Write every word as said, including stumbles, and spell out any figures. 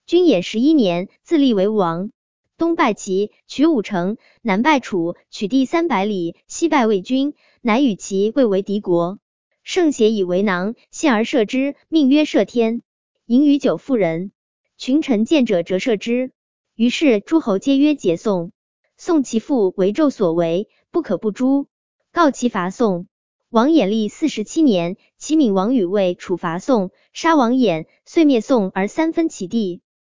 均衍十一年，自立为王。东拜齐，取五城，南拜楚，取地三百里，西拜魏军，乃与齐、魏为敌国。圣邪以为囊，信而射之，命曰射天。盈于久妇人，群臣见者折射之。于是诸侯皆曰桀宋。宋其父为纣所为，不可不诛。告其伐宋。王衍历四十七年，齐闵王与魏楚伐宋，杀王衍，遂灭宋而三分其地。